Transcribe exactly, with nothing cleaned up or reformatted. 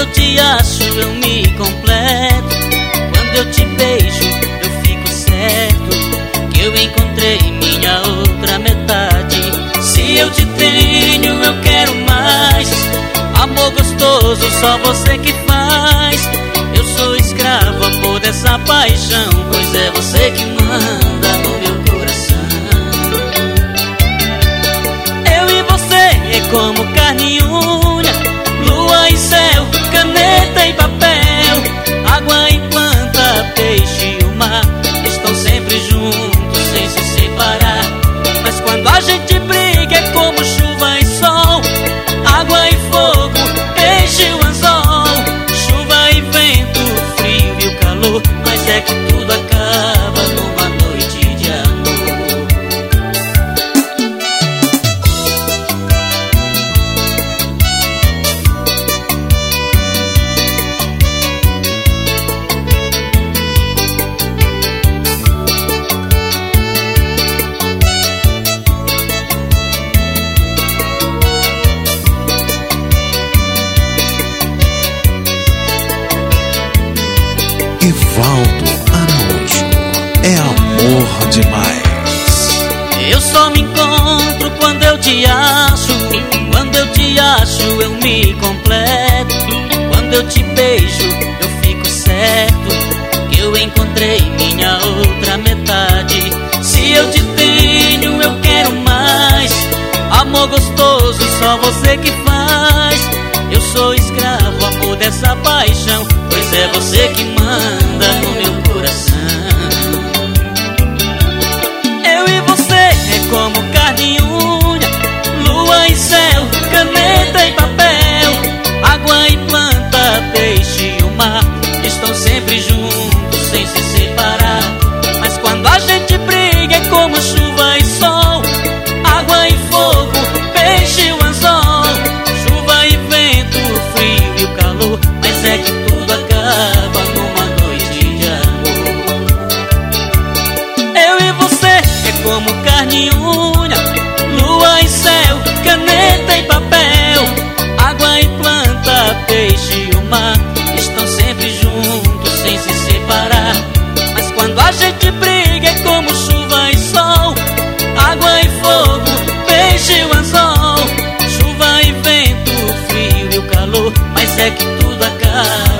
te acho eu me completo. Quando eu te beijo eu fico certo que eu encontrei minha outra metade. Se eu te tenho eu quero mais. Amor gostoso só você que faz. Eu sou escravo, amor, dessa paixão, pois é você que manda no meu coração. Eu e você é como carne e unha, lua e céu, caneta e papel, água e planta, peixe e o mar estão sempre juntos sem se separar. Mas quando a gente briga é como chuva e sol, água e fogo, peixe e o anzol, chuva e vento, frio e o calor. Mas é que tudo acaba numa noite de amor. Evaldo Araújo, é amor demais. Eu só me encontro quando eu te acho. Quando eu te acho eu me completo. Quando eu te beijo eu fico certo que eu encontrei minha outra metade. Se eu te tenho eu quero mais. Amor gostoso só você que faz. Eu sou escravo, amor, dessa paixão, pois é você que manda no meu coração. Eu e você é como carne e unha, lua e céu, caneta e papel, água e planta, peixe e o mar estão sempre juntos sem se separar. Mas quando a gente briga é como chuva e sol, água e fogo, peixe e o anzol, chuva e vento, frio e o calor. Mas é que tudo acaba numa noite de amor. Eu e você é como carne e unha, lua e céu, caneta e papel, água e planta, peixe e o mar estão sempre juntos sem se separar. Mas quando a gente briga é como chuva e sol, água e fogo, peixe e o anzol, chuva e vento, frio e o calor. Mas é que tudo acaba